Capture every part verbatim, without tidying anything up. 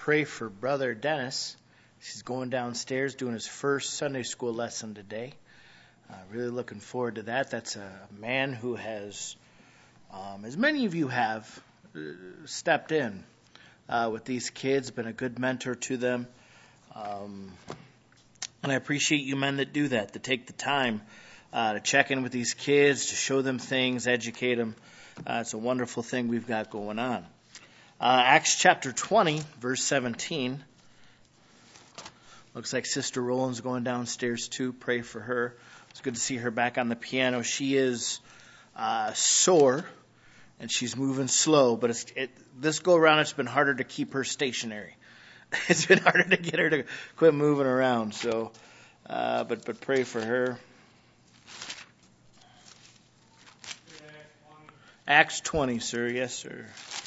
pray for Brother Dennis. He's going downstairs doing his first Sunday school lesson today. Uh, really looking forward to that. That's a man who has, um, as many of you have, uh, stepped in uh, with these kids, been a good mentor to them. Um, and I appreciate you men that do that, that take the time uh, to check in with these kids, to show them things, educate them. Uh, it's a wonderful thing we've got going on. Uh, Acts chapter twenty, verse seventeen. Looks like Sister Roland's going downstairs too. Pray for her. It's good to see her back on the piano. She is uh, sore, and she's moving slow. But it's, it, this go around, it's been harder to keep her stationary. It's been harder to get her to quit moving around. So, uh, but but pray for her. Acts twenty, sir. Yes, sir.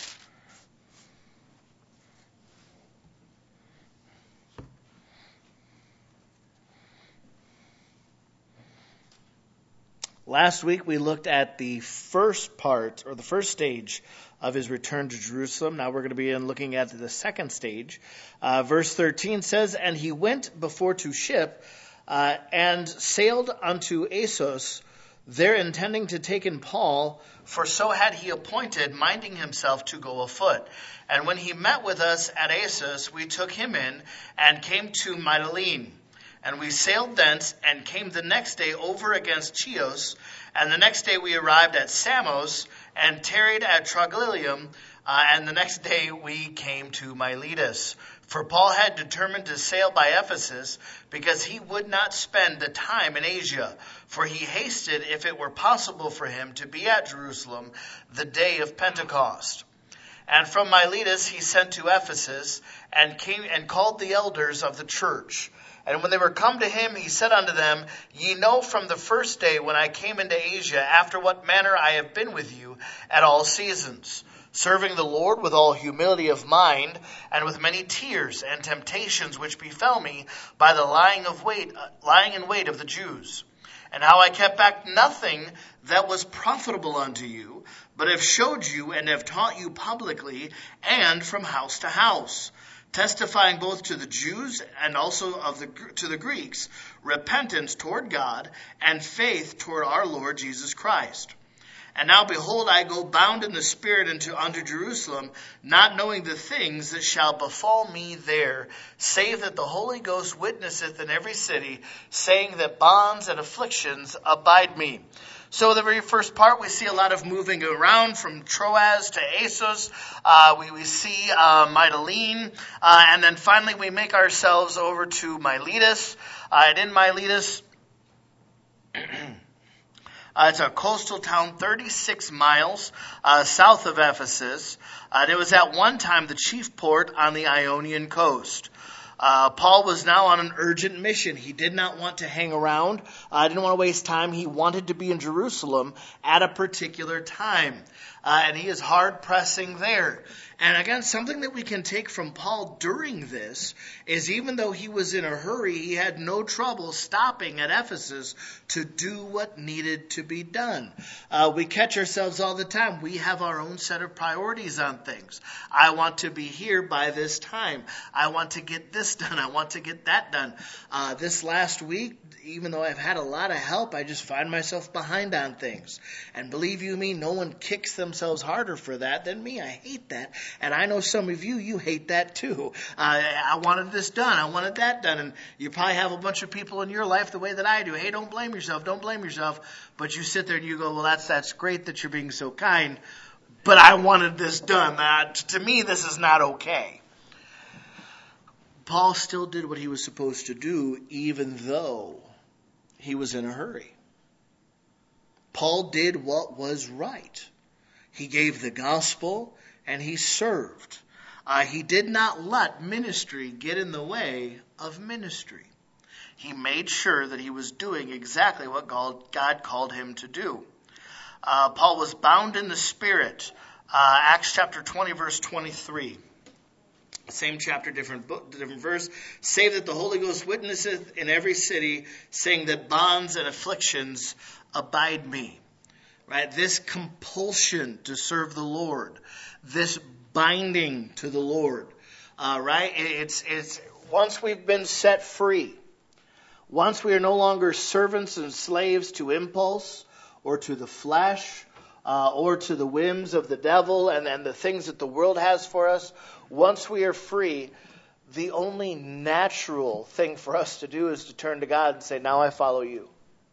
Last week we looked at the first part, or the first stage of his return to Jerusalem. Now we're going to be looking at the second stage. Uh, verse thirteen says, "And he went before to ship, uh, and sailed unto Assos, there intending to take in Paul, for so had he appointed, minding himself to go afoot. And when he met with us at Assos, we took him in, and came to Mytilene. And we sailed thence, and came the next day over against Chios. And the next day we arrived at Samos, and tarried at Trogyllium. Uh, and the next day we came to Miletus. For Paul had determined to sail by Ephesus, because he would not spend the time in Asia. For he hasted, if it were possible for him, to be at Jerusalem the day of Pentecost. And from Miletus he sent to Ephesus, and came and called the elders of the church. And when they were come to him, he said unto them, Ye know from the first day when I came into Asia, after what manner I have been with you at all seasons, serving the Lord with all humility of mind, and with many tears and temptations which befell me by the lying of wait, lying in wait of the Jews. And how I kept back nothing that was profitable unto you, but have showed you and have taught you publicly and from house to house, testifying both to the Jews and also of the to the Greeks, repentance toward God and faith toward our Lord Jesus Christ. And now behold, I go bound in the Spirit into unto Jerusalem, not knowing the things that shall befall me there, save that the Holy Ghost witnesseth in every city, saying that bonds and afflictions abide me." So the very first part, we see a lot of moving around from Troas to Assos. Uh, we, we see uh, Mytilene. Uh, and then finally we make ourselves over to Miletus. Uh, and in Miletus, uh, it's a coastal town thirty-six miles uh, south of Ephesus. Uh, and it was at one time the chief port on the Ionian coast. Uh, Paul was now on an urgent mission. He did not want to hang around. I uh, didn't want to waste time. He wanted to be in Jerusalem at a particular time. Uh, and he is hard pressing there. And again, something that we can take from Paul during this is even though he was in a hurry, he had no trouble stopping at Ephesus to do what needed to be done. Uh, we catch ourselves all the time. We have our own set of priorities on things. I want to be here by this time. I want to get this done. I want to get that done. Uh, this last week, even though I've had a lot of help, I just find myself behind on things. And believe you me, no one kicks themselves harder for that than me. I hate that. And I know some of you, you hate that too. Uh, I wanted this done. I wanted that done. And you probably have a bunch of people in your life the way that I do. Hey, don't blame yourself. Don't blame yourself. But you sit there and you go, well, that's that's great that you're being so kind. But I wanted this done. Uh, to me, this is not okay. Paul still did what he was supposed to do, even though he was in a hurry. Paul did what was right. He gave the gospel and he served. Uh, he did not let ministry get in the way of ministry. He made sure that he was doing exactly what God, God called him to do. Uh, Paul was bound in the Spirit. Uh, Acts chapter twenty, verse twenty-three. Same chapter, different book, different verse. Save that the Holy Ghost witnesseth in every city, saying that bonds and afflictions abide me. Right? This compulsion to serve the Lord, this binding to the Lord, Uh, right? It's, it's once we've been set free, once we are no longer servants and slaves to impulse or to the flesh uh, or to the whims of the devil and, and the things that the world has for us, once we are free, the only natural thing for us to do is to turn to God and say, now I follow you.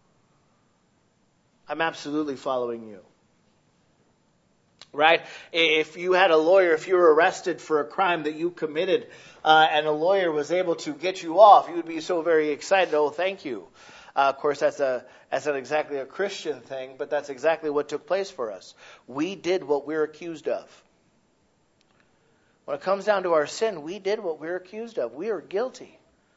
I'm absolutely following you. Right? If you had a lawyer, if you were arrested for a crime that you committed, uh, and a lawyer was able to get you off, you would be so very excited. Oh, thank you. Uh, of course, that's a that's not exactly a Christian thing, but that's exactly what took place for us. We did what we're accused of. When it comes down to our sin, we did what we're accused of. We are guilty.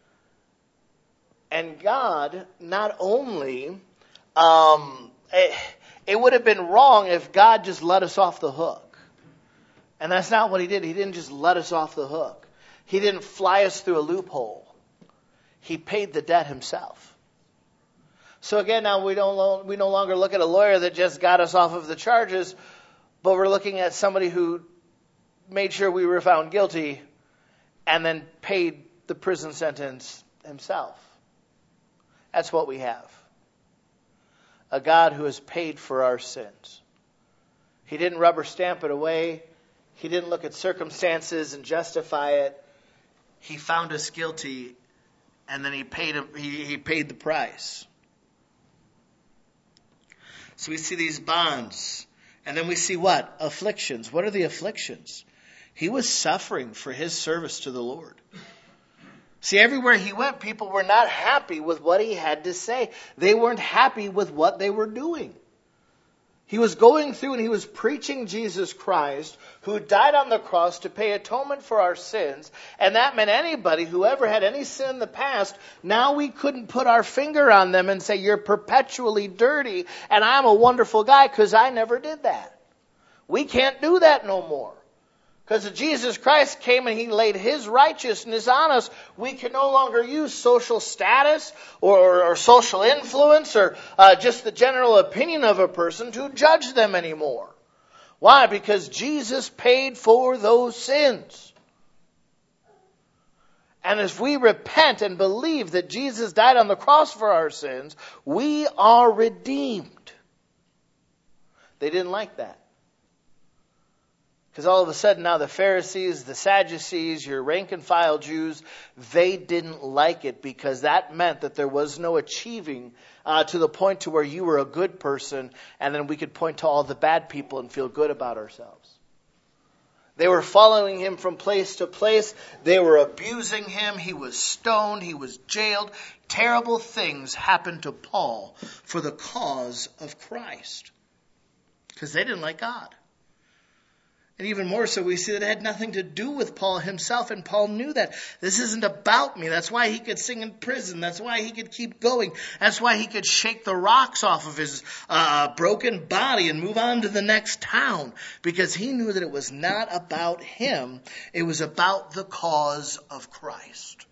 And God not only... Um, it, It would have been wrong if God just let us off the hook. And that's not what he did. He didn't just let us off the hook. He didn't fly us through a loophole. He paid the debt himself. So again, now we don't we no longer look at a lawyer that just got us off of the charges, but we're looking at somebody who made sure we were found guilty and then paid the prison sentence himself. That's what we have. A God who has paid for our sins. He didn't rubber stamp it away. He didn't look at circumstances and justify it. He found us guilty, and then he paid he, he paid the price. So we see these bonds, and then we see what? Afflictions. What are the afflictions? He was suffering for his service to the Lord. See, everywhere he went, people were not happy with what he had to say. They weren't happy with what they were doing. He was going through and he was preaching Jesus Christ, who died on the cross to pay atonement for our sins. And that meant anybody who ever had any sin in the past, now we couldn't put our finger on them and say, you're perpetually dirty and I'm a wonderful guy because I never did that. We can't do that no more. Because Jesus Christ came and he laid his righteousness on us, we can no longer use social status or, or, or social influence or uh, just the general opinion of a person to judge them anymore. Why? Because Jesus paid for those sins. And if we repent and believe that Jesus died on the cross for our sins, we are redeemed. They didn't like that. Because all of a sudden now the Pharisees, the Sadducees, your rank and file Jews, they didn't like it because that meant that there was no achieving uh, to the point to where you were a good person and then we could point to all the bad people and feel good about ourselves. They were following him from place to place. They were abusing him. He was stoned. He was jailed. Terrible things happened to Paul for the cause of Christ. Because they didn't like God. And even more so, we see that it had nothing to do with Paul himself, and Paul knew that. This isn't about me. That's why he could sing in prison. That's why he could keep going. That's why he could shake the rocks off of his uh, broken body and move on to the next town, because he knew that it was not about him. It was about the cause of Christ.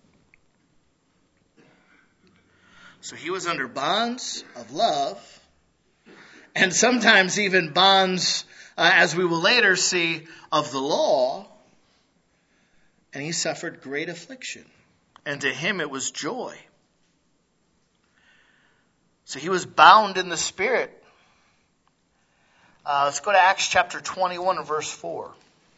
So he was under bonds of love, and sometimes even bonds, Uh, as we will later see, of the law, and he suffered great affliction. And to him it was joy. So he was bound in the Spirit. Uh, let's go to Acts chapter twenty-one and verse four.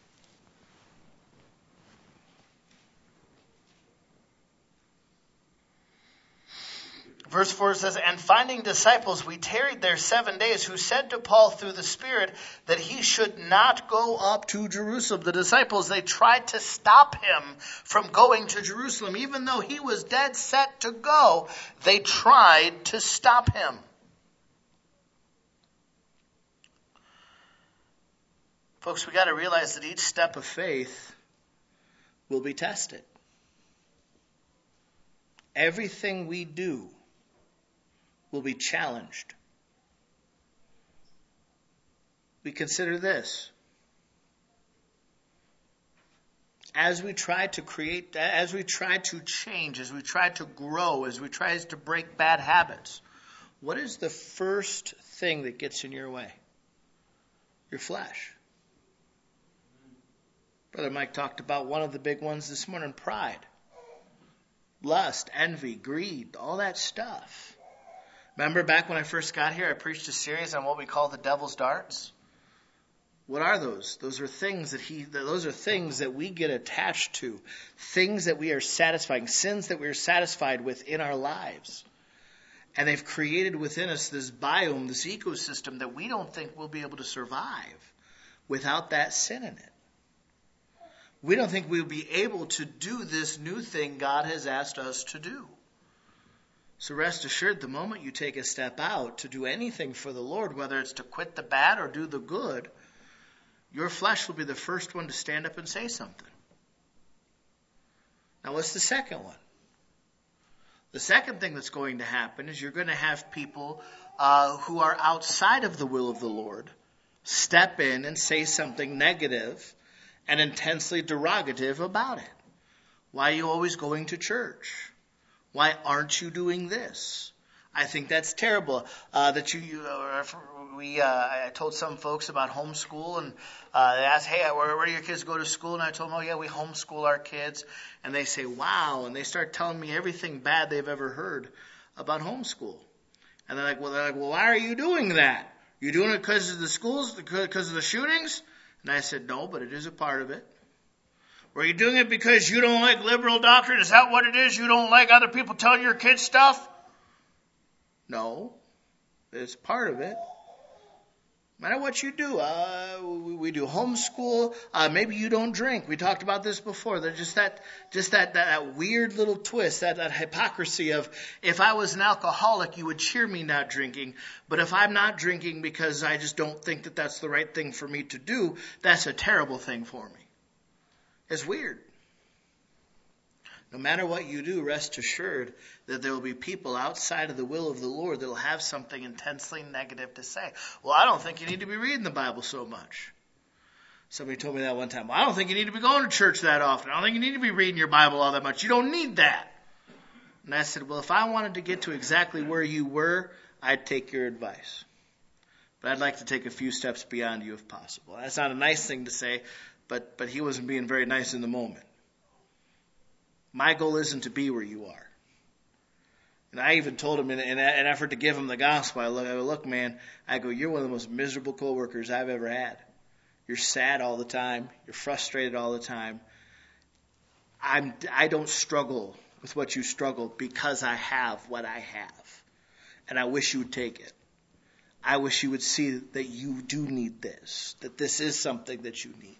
Verse four says, "And finding disciples, we tarried there seven days, who said to Paul through the Spirit that he should not go up to Jerusalem." The disciples, they tried to stop him from going to Jerusalem. Even though he was dead set to go, they tried to stop him. Folks, we got to realize that each step of faith will be tested. Everything we do will be challenged. We consider this. As we try to create, as we try to change, as we try to grow, as we try to break bad habits, what is the first thing that gets in your way? Your flesh. Brother Mike talked about one of the big ones this morning, pride. Lust, envy, greed, all that stuff. Remember back when I first got here, I preached a series on what we call the devil's darts? What are those? Those are things that he, those are things that we get attached to. Things that we are satisfying, sins that we are satisfied with in our lives. And they've created within us this biome, this ecosystem that we don't think we'll be able to survive without that sin in it. We don't think we'll be able to do this new thing God has asked us to do. So rest assured, the moment you take a step out to do anything for the Lord, whether it's to quit the bad or do the good, your flesh will be the first one to stand up and say something. Now what's the second one? The second thing that's going to happen is you're going to have people uh, who are outside of the will of the Lord step in and say something negative and intensely derogative about it. Why are you always going to church? Why aren't you doing this? I think that's terrible. Uh, that you, you uh, we, uh, I told some folks about homeschool, and uh, they asked, "Hey, where, where do your kids go to school?" And I told them, "Oh yeah, we homeschool our kids." And they say, "Wow!" And they start telling me everything bad they've ever heard about homeschool. And they're like, "Well, they're like, well, why are you doing that? You doing it because of the schools, because of the shootings?" And I said, "No, but it is a part of it." "Were you doing it because you don't like liberal doctrine? Is that what it is? You don't like other people telling your kids stuff?" No, it's part of it. No matter what you do, uh, we, we do homeschool. Uh, maybe you don't drink. We talked about this before. There's just that, just that, that, that weird little twist, that, that hypocrisy of, if I was an alcoholic, you would cheer me not drinking. But if I'm not drinking because I just don't think that that's the right thing for me to do, that's a terrible thing for me. It's weird. No matter what you do, rest assured that there will be people outside of the will of the Lord that will have something intensely negative to say. "Well, I don't think you need to be reading the Bible so much." Somebody told me that one time. "Well, I don't think you need to be going to church that often. I don't think you need to be reading your Bible all that much. You don't need that." And I said, "Well, if I wanted to get to exactly where you were, I'd take your advice. But I'd like to take a few steps beyond you if possible." That's not a nice thing to say, but, but he wasn't being very nice in the moment. My goal isn't to be where you are. And I even told him in, in an effort to give him the gospel, I look, I go, "Look, man," I go, "you're one of the most miserable coworkers I've ever had. You're sad all the time. You're frustrated all the time. I'm, I don't struggle with what you struggle because I have what I have. And I wish you would take it. I wish you would see that you do need this, that this is something that you need."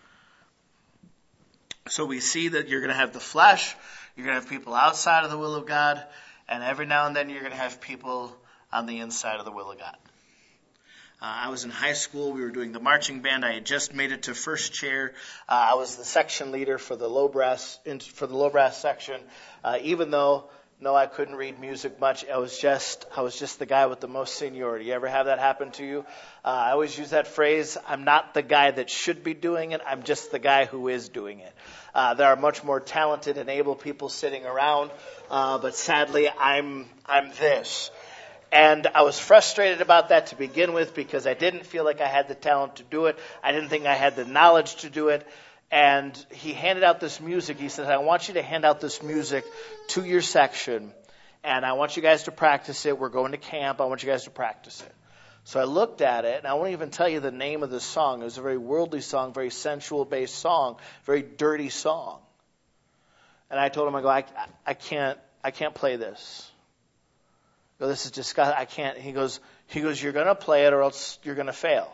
So we see that you're going to have the flesh, you're going to have people outside of the will of God, and every now and then you're going to have people on the inside of the will of God. Uh, I was in high school. We were doing the marching band. I had just made it to first chair. Uh, I was the section leader for the low brass for the low brass section. Uh, even though no, I couldn't read music much. I was just I was just the guy with the most seniority. You ever have that happen to you? Uh, I always use that phrase. I'm not the guy that should be doing it. I'm just the guy who is doing it. Uh, there are much more talented and able people sitting around, uh, but sadly, I'm I'm this. And I was frustrated about that to begin with because I didn't feel like I had the talent to do it. I didn't think I had the knowledge to do it. And he handed out this music. He says, "I want you to hand out this music to your section, and I want you guys to practice it. We're going to camp. I want you guys to practice it." So I looked at it, and I won't even tell you the name of the song. It was a very worldly song, very sensual-based song, very dirty song. And I told him, I go, I, I can't, I can't play this. I go, "This is disgusting. I can't." He goes, he goes, "You're going to play it, or else you're going to fail."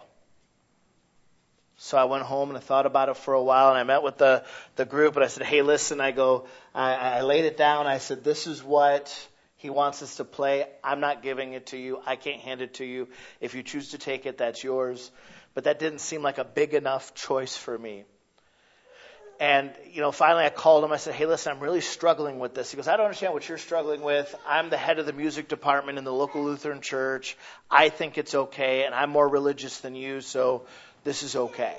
So I went home and I thought about it for a while, and I met with the, the group, and I said, "Hey, listen," I go, I, I laid it down. I said, "This is what he wants us to play. I'm not giving it to you. I can't hand it to you. If you choose to take it, that's yours." But that didn't seem like a big enough choice for me. And, you know, finally I called him. I said, "Hey, listen, I'm really struggling with this." He goes, "I don't understand what you're struggling with. I'm the head of the music department in the local Lutheran church. I think it's okay, and I'm more religious than you, so this is okay."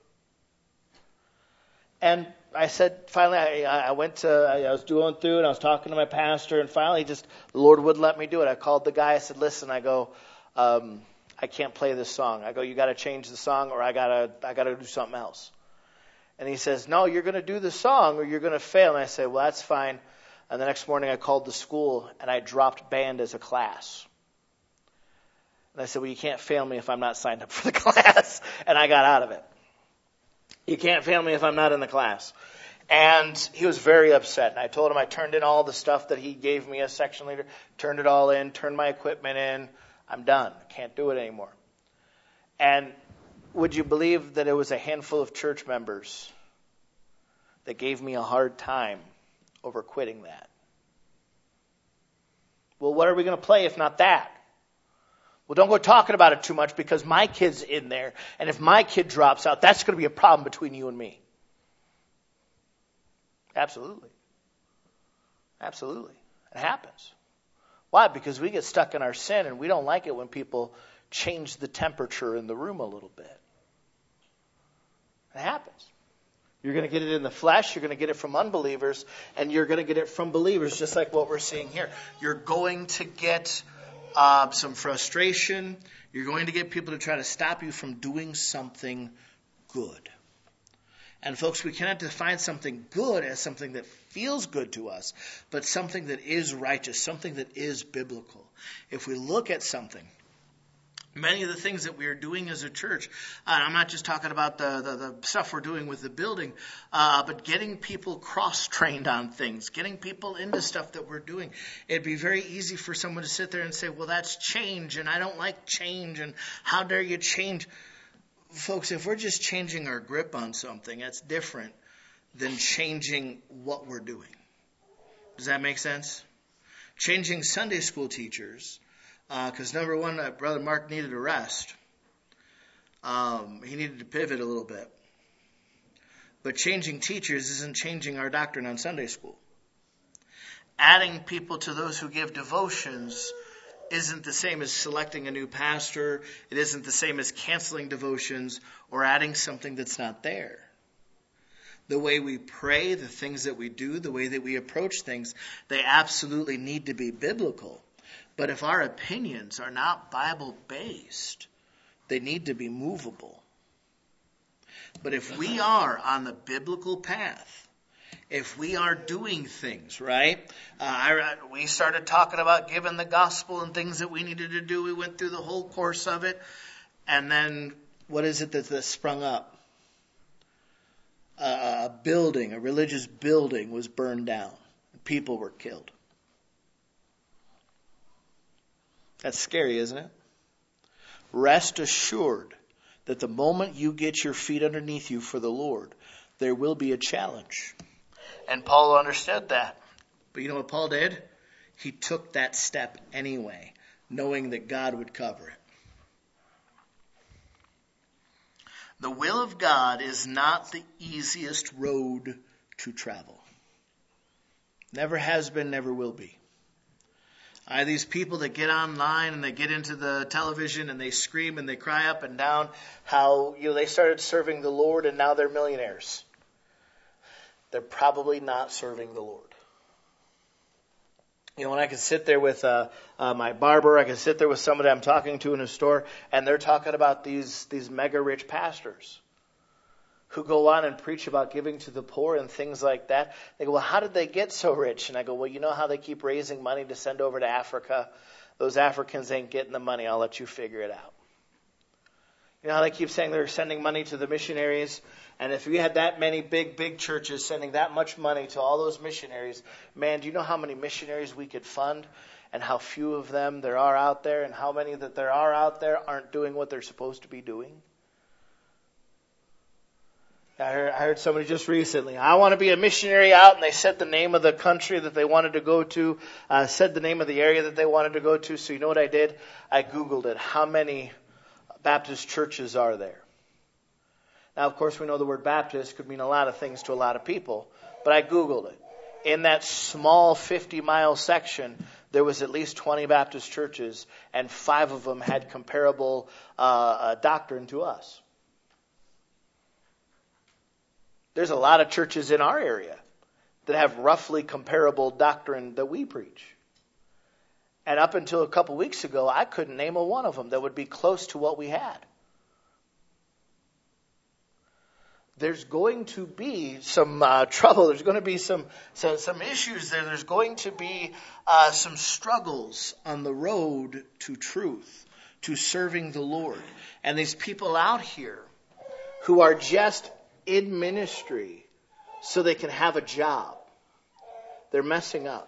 And I said, finally, I, I went to, I was doing through and I was talking to my pastor, and finally just, the Lord wouldn't let me do it. I called the guy. I said, "Listen," I go, um, "I can't play this song." I go, "You got to change the song, or I got to, I got to do something else." And he says, no, you're going to do the song or you're going to fail. And I say, well, that's fine. And the next morning I called the school and I dropped band as a class. And I said, well, you can't fail me if I'm not signed up for the class. And I got out of it. You can't fail me if I'm not in the class. And he was very upset. And I told him I turned in all the stuff that he gave me as section leader, turned it all in, turned my equipment in. I'm done. Can't do it anymore. And would you believe that it was a handful of church members that gave me a hard time over quitting that? Well, what are we going to play if not that? Well, don't go talking about it too much because my kid's in there. And if my kid drops out, that's going to be a problem between you and me. Absolutely. Absolutely. It happens. Why? Because we get stuck in our sin and we don't like it when people change the temperature in the room a little bit. It happens. You're going to get it in the flesh, you're going to get it from unbelievers, and you're going to get it from believers, just like what we're seeing here. You're going to get uh, some frustration. You're going to get people to try to stop you from doing something good. And folks, we cannot define something good as something that feels good to us, but something that is righteous, something that is biblical. If we look at something, many of the things that we are doing as a church, uh, I'm not just talking about the, the, the stuff we're doing with the building, uh, but getting people cross-trained on things, getting people into stuff that we're doing. It'd be very easy for someone to sit there and say, well, that's change, and I don't like change, and how dare you change? Folks, if we're just changing our grip on something, that's different than changing what we're doing. Does that make sense? Changing Sunday school teachers, because uh, number one, uh, Brother Mark needed a rest. Um, he needed to pivot a little bit. But changing teachers isn't changing our doctrine on Sunday school. Adding people to those who give devotions isn't the same as selecting a new pastor. It isn't the same as canceling devotions or adding something that's not there. The way we pray, the things that we do, the way that we approach things, they absolutely need to be biblical. But if our opinions are not Bible-based, they need to be movable. But if we are on the biblical path, if we are doing things, right? Uh, I, we started talking about giving the gospel and things that we needed to do. We went through the whole course of it. And then what is it that, that sprung up? Uh, a building, a religious building was burned down. People were killed. That's scary, isn't it? Rest assured that the moment you get your feet underneath you for the Lord, there will be a challenge. And Paul understood that. But you know what Paul did? He took that step anyway, knowing that God would cover it. The will of God is not the easiest road to travel. Never has been, never will be. I have these people that get online and they get into the television and they scream and they cry up and down how, you know, they started serving the Lord and now they're millionaires. They're probably not serving the Lord. You know, when I can sit there with uh, uh, my barber, I can sit there with somebody I'm talking to in a store, and they're talking about these these mega rich pastors who go on and preach about giving to the poor and things like that. They go, well, how did they get so rich? And I go, well, you know how they keep raising money to send over to Africa? Those Africans ain't getting the money. I'll let you figure it out. You know how they keep saying they're sending money to the missionaries? And if we had that many big, big churches sending that much money to all those missionaries, man, do you know how many missionaries we could fund and how few of them there are out there and how many that there are out there aren't doing what they're supposed to be doing? I heard, I heard somebody just recently, I want to be a missionary out, and they said the name of the country that they wanted to go to, uh, said the name of the area that they wanted to go to. So you know what I did? I Googled it. How many Baptist churches are there? Now, of course, we know the word Baptist could mean a lot of things to a lot of people, but I Googled it. In that small fifty-mile section, there was at least twenty Baptist churches, and five of them had comparable uh, uh, doctrine to us. There's a lot of churches in our area that have roughly comparable doctrine that we preach. And up until a couple weeks ago, I couldn't name a one of them that would be close to what we had. there's going to be some uh, trouble. There's going to be some, some, some issues there. There's going to be uh, some struggles on the road to truth, to serving the Lord. And these people out here who are just in ministry so they can have a job, they're messing up.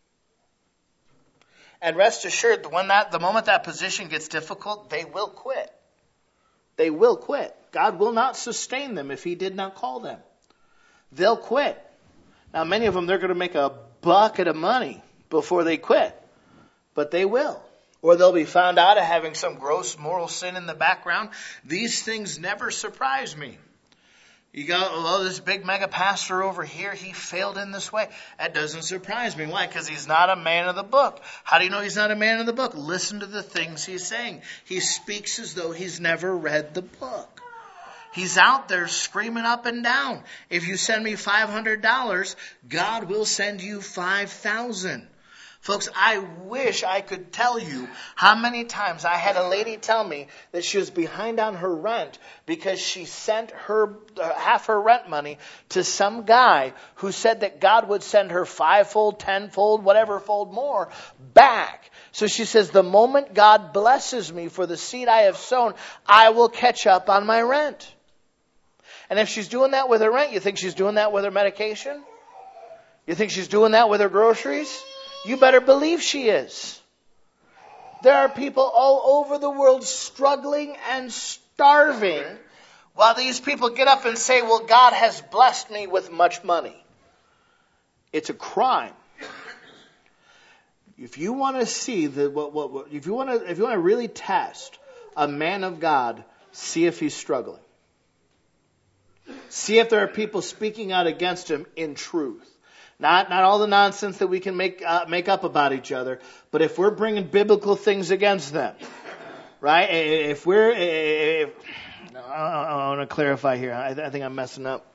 And rest assured, when that, the moment that position gets difficult, they will quit. They will quit. God will not sustain them if He did not call them. They'll quit. Now, many of them, they're going to make a bucket of money before they quit. But they will. Or they'll be found out of having some gross moral sin in the background. These things never surprise me. You go, oh, this big mega pastor over here, he failed in this way. That doesn't surprise me. Why? Because he's not a man of the book. How do you know he's not a man of the book? Listen to the things he's saying. He speaks as though he's never read the book. He's out there screaming up and down. If you send me five hundred dollars, God will send you five thousand dollars. Folks, I wish I could tell you how many times I had a lady tell me that she was behind on her rent because she sent her uh, half her rent money to some guy who said that God would send her fivefold, tenfold, whatever fold more back. So she says, the moment God blesses me for the seed I have sown, I will catch up on my rent. And if she's doing that with her rent, you think she's doing that with her medication? You think she's doing that with her groceries? You better believe she is. There are people all over the world struggling and starving while these people get up and say, well, God has blessed me with much money. It's a crime. If you want to see the what, what, what if you want to if you want to really test a man of God, see if he's struggling. See if there are people speaking out against him in truth. Not not all the nonsense that we can make uh, make up about each other, but if we're bringing biblical things against them, right? If we're, if, I, I want to clarify here. I, I think I'm messing up.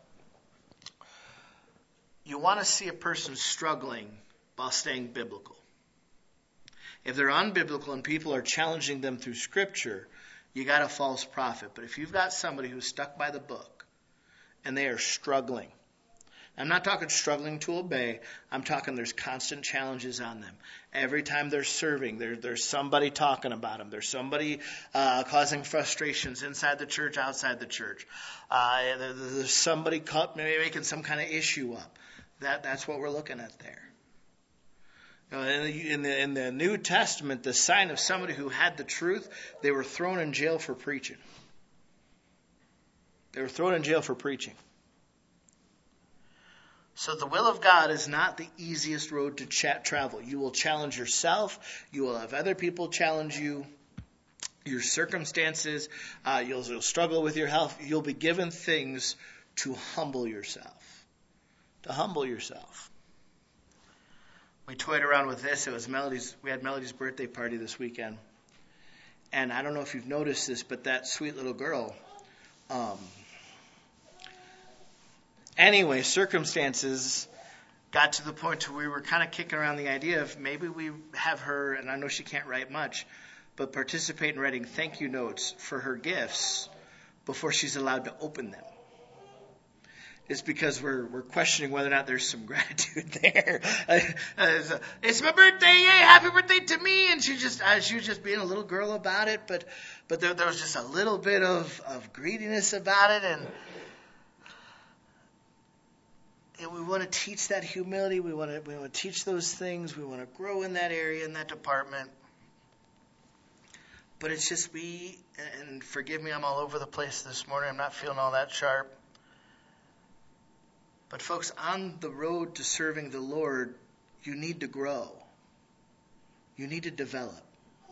You want to see a person struggling while staying biblical. If they're unbiblical and people are challenging them through Scripture, you got a false prophet. But if you've got somebody who's stuck by the book and they are struggling, I'm not talking struggling to obey. I'm talking there's constant challenges on them. Every time they're serving, there, there's somebody talking about them. There's somebody uh, causing frustrations inside the church, outside the church. Uh, there's somebody caught, maybe making some kind of issue up. That That's what we're looking at there. You know, in, the, in, the, in the New Testament, the sign of somebody who had the truth, they were thrown in jail for preaching. They were thrown in jail for preaching. So the will of God is not the easiest road to ch- travel. You will challenge yourself. You will have other people challenge you. Your circumstances. Uh, you'll, you'll struggle with your health. You'll be given things to humble yourself. To humble yourself. We toyed around with this. It was Melody's. We had Melody's birthday party this weekend. And I don't know if you've noticed this, but that sweet little girl... Um, Anyway, circumstances got to the point where we were kind of kicking around the idea of maybe we have her, and I know she can't write much, but participate in writing thank you notes for her gifts before she's allowed to open them. It's because we're we're questioning whether or not there's some gratitude there. It's my birthday, yay! Happy birthday to me! And she just uh, she was just being a little girl about it, but but there, there was just a little bit of, of greediness about it, and. And we want to teach that humility. We want to we want to teach those things. We want to grow in that area, in that department. But it's just we, and forgive me, I'm all over the place this morning. I'm not feeling all that sharp. But folks, on the road to serving the Lord, you need to grow. You need to develop.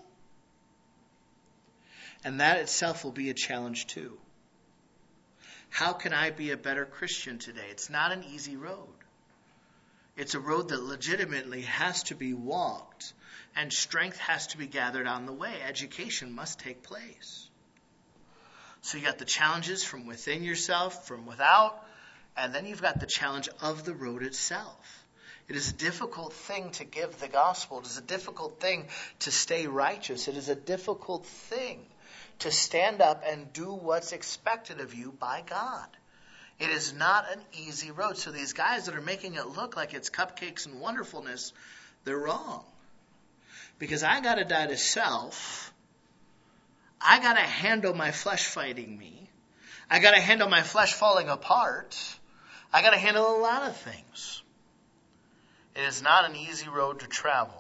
And that itself will be a challenge too. How can I be a better Christian today? It's not an easy road. It's a road that legitimately has to be walked, and strength has to be gathered on the way. Education must take place. So you got the challenges from within yourself, from without, and then you've got the challenge of the road itself. It is a difficult thing to give the gospel. It is a difficult thing to stay righteous. It is a difficult thing to stand up and do what's expected of you by God. It is not an easy road. So these guys that are making it look like it's cupcakes and wonderfulness, they're wrong. Because I got to die to self. I got to handle my flesh fighting me. I got to handle my flesh falling apart. I got to handle a lot of things. It is not an easy road to travel.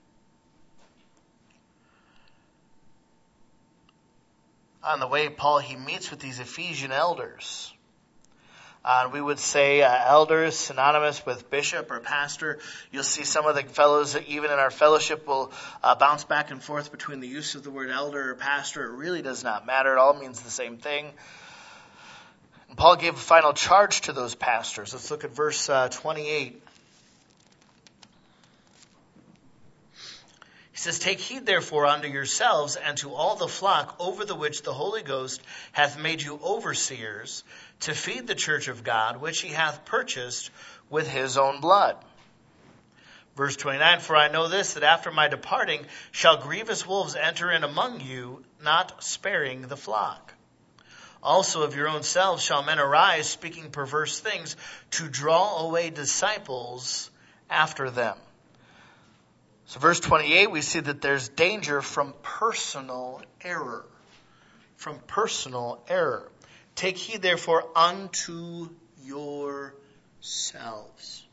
On the way, Paul, he meets with these Ephesian elders. Uh, we would say uh, elders synonymous with bishop or pastor. You'll see some of the fellows, even in our fellowship, will uh, bounce back and forth between the use of the word elder or pastor. It really does not matter. It all means the same thing. And Paul gave a final charge to those pastors. Let's look at verse uh, twenty-eight. He says, "Take heed therefore unto yourselves and to all the flock over the which the Holy Ghost hath made you overseers, to feed the church of God, which he hath purchased with his own blood." Verse twenty-nine, "For I know this, that after my departing shall grievous wolves enter in among you, not sparing the flock. Also of your own selves shall men arise, speaking perverse things, to draw away disciples after them." So verse twenty-eight, we see that there's danger from personal error. From personal error. "Take heed therefore unto yourselves."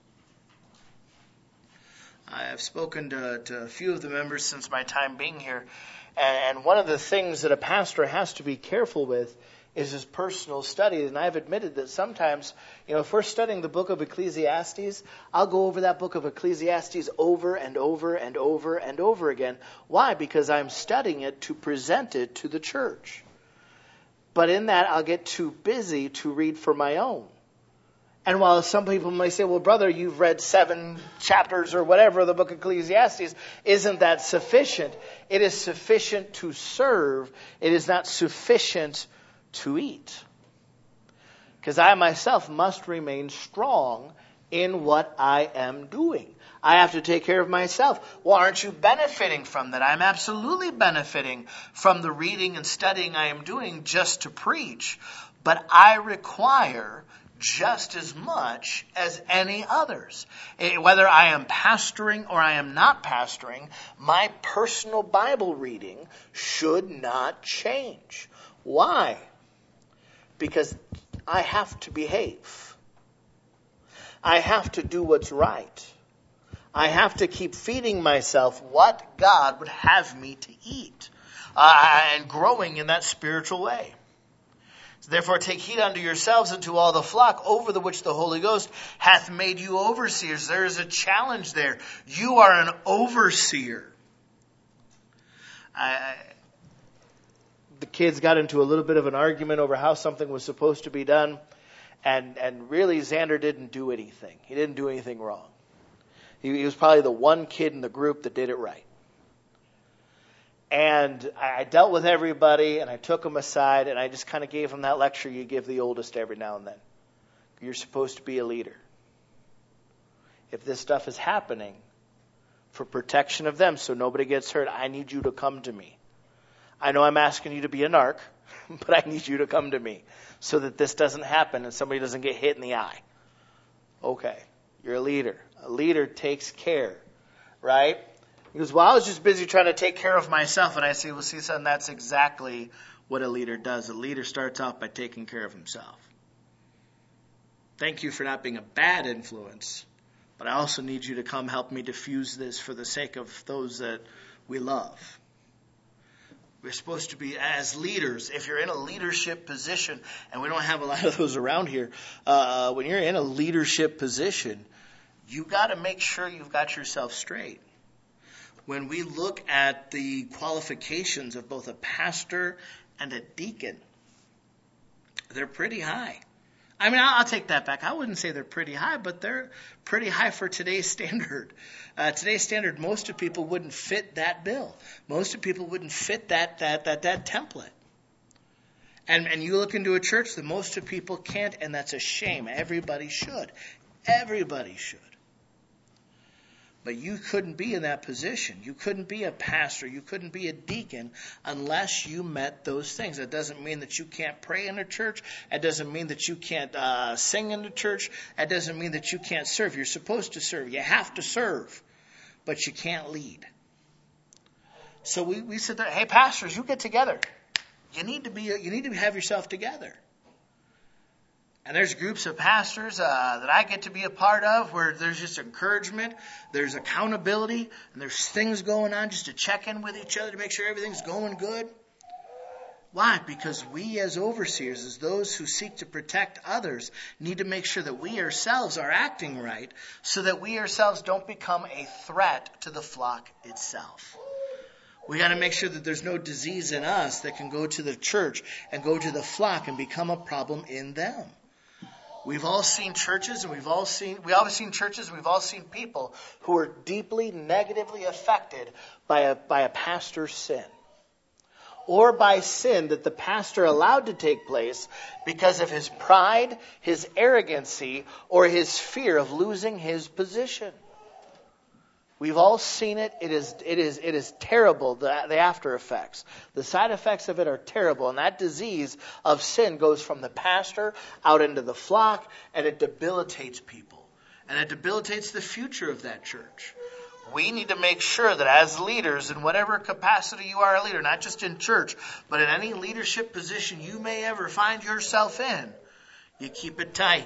I have spoken to, to a few of the members since my time being here, and, and one of the things that a pastor has to be careful with is his personal study. And I've admitted that sometimes, you know, if we're studying the book of Ecclesiastes, I'll go over that book of Ecclesiastes over and over and over and over again. Why? Because I'm studying it to present it to the church. But in that, I'll get too busy to read for my own. And while some people may say, "Well, brother, you've read seven chapters or whatever of the book of Ecclesiastes, isn't that sufficient?" It is sufficient to serve. It is not sufficient to eat. Because I myself must remain strong in what I am doing. I have to take care of myself. Well, aren't you benefiting from that? I'm absolutely benefiting from the reading and studying I am doing just to preach. But I require just as much as any others. Whether I am pastoring or I am not pastoring, my personal Bible reading should not change. Why? Because I have to behave. I have to do what's right. I have to keep feeding myself what God would have me to eat, uh, and growing in that spiritual way. So therefore take heed unto yourselves and to all the flock over the which the Holy Ghost hath made you overseers. There is a challenge there. You are an overseer. I... The kids got into a little bit of an argument over how something was supposed to be done. And, and really, Xander didn't do anything. He didn't do anything wrong. He, he was probably the one kid in the group that did it right. And I, I dealt with everybody, and I took him aside, and I just kind of gave him that lecture you give the oldest every now and then. You're supposed to be a leader. If this stuff is happening for protection of them so nobody gets hurt, I need you to come to me. I know I'm asking you to be a narc, but I need you to come to me so that this doesn't happen and somebody doesn't get hit in the eye. Okay, you're a leader. A leader takes care, right? He goes, "Well, I was just busy trying to take care of myself." And I say, "Well, see, son, that's exactly what a leader does. A leader starts off by taking care of himself. Thank you for not being a bad influence, but I also need you to come help me diffuse this for the sake of those that we love." We're supposed to be, as leaders, if you're in a leadership position, and we don't have a lot of those around here, uh, when you're in a leadership position, you got to make sure you've got yourself straight. When we look at the qualifications of both a pastor and a deacon, they're pretty high. I mean, I'll take that back. I wouldn't say they're pretty high, but they're pretty high for today's standard. Uh, today's standard, most of people wouldn't fit that bill. Most of people wouldn't fit that that that that template. And and you look into a church that most of people can't, and that's a shame. Everybody should. Everybody should. But you couldn't be in that position. You couldn't be a pastor. You couldn't be a deacon unless you met those things. That doesn't mean that you can't pray in a church. That doesn't mean that you can't uh, sing in the church. That doesn't mean that you can't serve. You're supposed to serve. You have to serve, but you can't lead. So we, we said, hey, pastors, you get together. You need to be. You need to have yourself together. And there's groups of pastors uh, that I get to be a part of where there's just encouragement, there's accountability, and there's things going on just to check in with each other to make sure everything's going good. Why? Because we as overseers, as those who seek to protect others, need to make sure that we ourselves are acting right so that we ourselves don't become a threat to the flock itself. We got to make sure that there's no disease in us that can go to the church and go to the flock and become a problem in them. We've all seen churches, and we've all seen we all have seen churches, and we've all seen people who are deeply negatively affected by a by a pastor's sin, or by sin that the pastor allowed to take place because of his pride, his arrogancy, or his fear of losing his position. We've all seen it. It is, it is, it is terrible, the, the after effects. The side effects of it are terrible. And that disease of sin goes from the pastor out into the flock, and it debilitates people. And it debilitates the future of that church. We need to make sure that as leaders, in whatever capacity you are a leader, not just in church, but in any leadership position you may ever find yourself in, you keep it tight.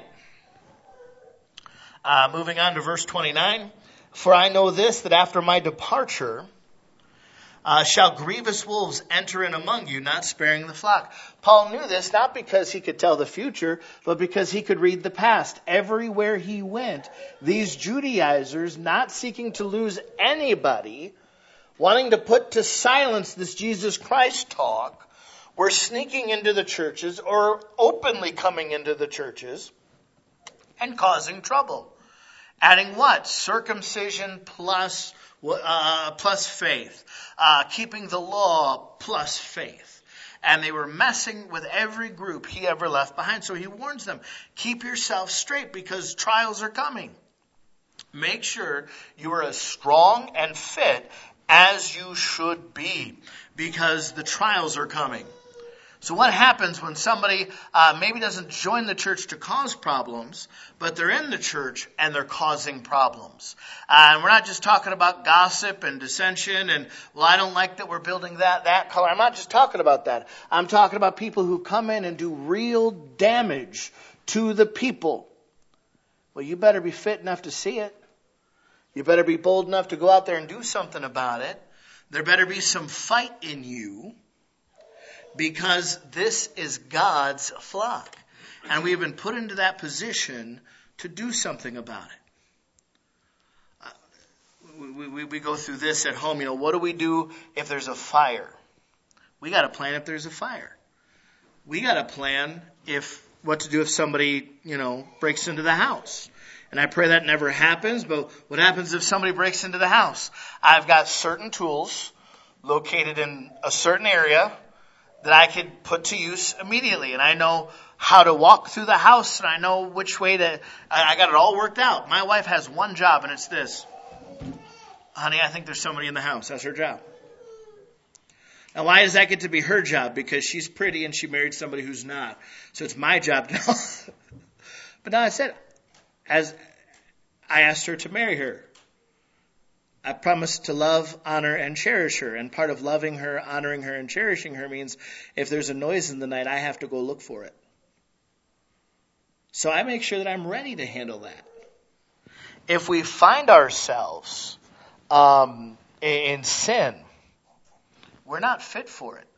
Uh, moving on to verse twenty-nine. For I know this, that after my departure uh, shall grievous wolves enter in among you, not sparing the flock. Paul knew this not because he could tell the future, but because he could read the past. Everywhere he went, these Judaizers, not seeking to lose anybody, wanting to put to silence this Jesus Christ talk, were sneaking into the churches or openly coming into the churches and causing trouble. Adding what? Circumcision plus uh, plus faith. Uh, keeping the law plus faith. And they were messing with every group he ever left behind. So he warns them, keep yourself straight because trials are coming. Make sure you are as strong and fit as you should be because the trials are coming. So what happens when somebody uh, maybe doesn't join the church to cause problems, but they're in the church and they're causing problems? Uh, and we're not just talking about gossip and dissension and, well, I don't like that we're building that, that color. I'm not just talking about that. I'm talking about people who come in and do real damage to the people. Well, you better be fit enough to see it. You better be bold enough to go out there and do something about it. There better be some fight in you. Because this is God's flock. And we have been put into that position to do something about it. Uh, we, we, we go through this at home. You know, what do we do if there's a fire? We got to plan if there's a fire. We got to plan if what to do if somebody, you know, breaks into the house. And I pray that never happens. But what happens if somebody breaks into the house? I've got certain tools located in a certain area that I could put to use immediately. And I know how to walk through the house, and I know which way to, I, I got it all worked out. My wife has one job, and it's this. Honey, I think there's somebody in the house. That's her job. Now, why does that get to be her job? Because she's pretty and she married somebody who's not. So it's my job now. But now I said, as I asked her to marry her, I promised to love, honor, and cherish her. And part of loving her, honoring her, and cherishing her means if there's a noise in the night, I have to go look for it. So I make sure that I'm ready to handle that. If we find ourselves um, in sin, we're not fit for it.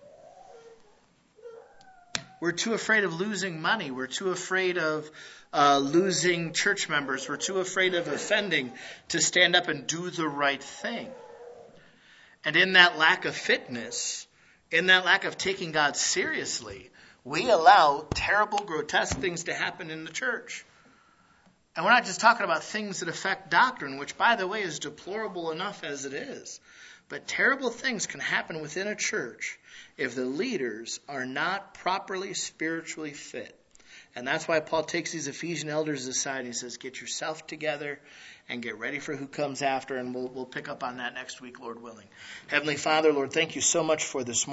We're too afraid of losing money. We're too afraid of Uh, losing church members. We're too afraid of offending to stand up and do the right thing. And in that lack of fitness, in that lack of taking God seriously, we allow terrible, grotesque things to happen in the church. And we're not just talking about things that affect doctrine, which, by the way, is deplorable enough as it is. But terrible things can happen within a church if the leaders are not properly spiritually fit. And that's why Paul takes these Ephesian elders aside and he says, get yourself together and get ready for who comes after. And we'll, we'll pick up on that next week, Lord willing. Heavenly Father, Lord, thank you so much for this morning.